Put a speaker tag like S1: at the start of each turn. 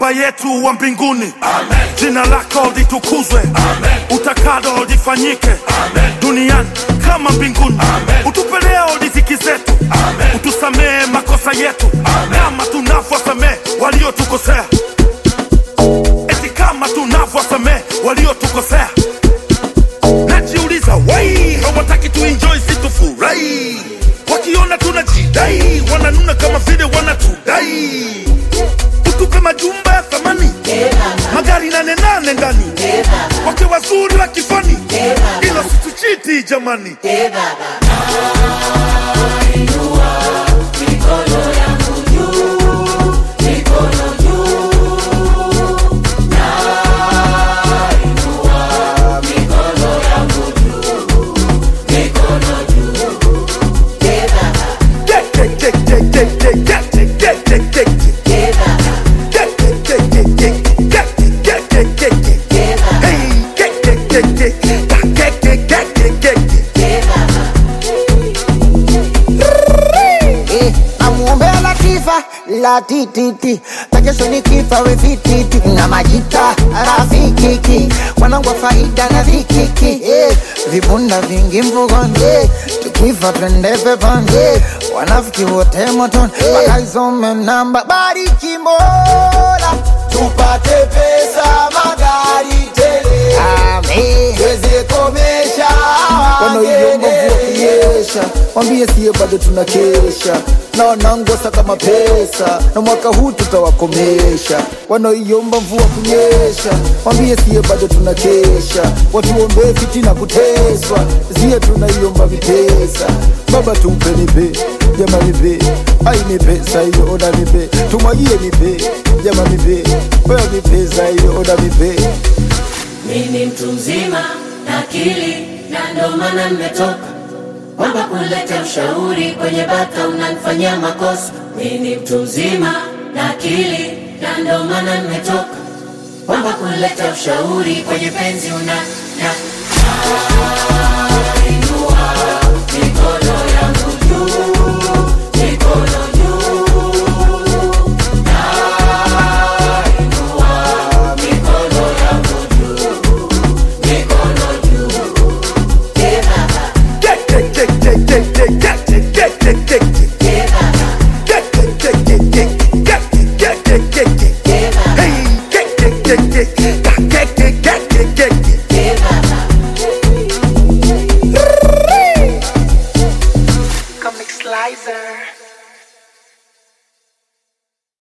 S1: Baba yetu wa mbinguni,
S2: Amen.
S1: Jina lako litukuzwe,
S2: Amen.
S1: Utakalo lifanyike,
S2: Amen.
S1: Duniani kama mbinguni,
S2: Amen.
S1: Utupe leo riziki zetu,
S2: Amen.
S1: Utusamee makosa yetu,
S2: Amen.
S1: kama tunavyosamee waliotukosea, eti kama tunavyosamee waliotukosea. Najiuliza why hawataki tuenjoy situfurahi, wakiona tunajidai wananuna kama vile wanatudai. Utupe majumba ya thamani, magari 8 ndani, wake wazuri wa kifani, ila situchiti jamani.
S3: Namuombea Latifa la tititi, takesho ni kifa we vititi na majita rafikiki, wanangu wa faida na vikiki, vibunda vingi mvugoni, tukifa twende peponi, wanafiki wote motoni, wakaisome namba. Bariki Mola tupate pesa magari tele, amen, tuweze komesha wanaoiomba mvua kunyesha, wambie siye bado tunakesha na wanangu saka mapesa, na mwaka huu tutawakomesha. Wanaoiomba mvua kunyesha, wambie siye bado tunakesha, watuombee fitina kuteswa, siye tunaiomba vipesa. Baba tumpe nipe, jama nipe, ai nipesa hiyo oda nipe, tumwagie nipe, jama nipe, wewe nipesa hiyo oda nipe.
S4: Mimi mtu mzima na akili, na ndo maana nimetoka kwamba kuleta ushauri kwenye bata unanifanyia makosa. Mimi mtu mzima na akili, na ndo maana nimetoka kwamba kuleta ushauri kwenye penzi
S3: Comic Slicer.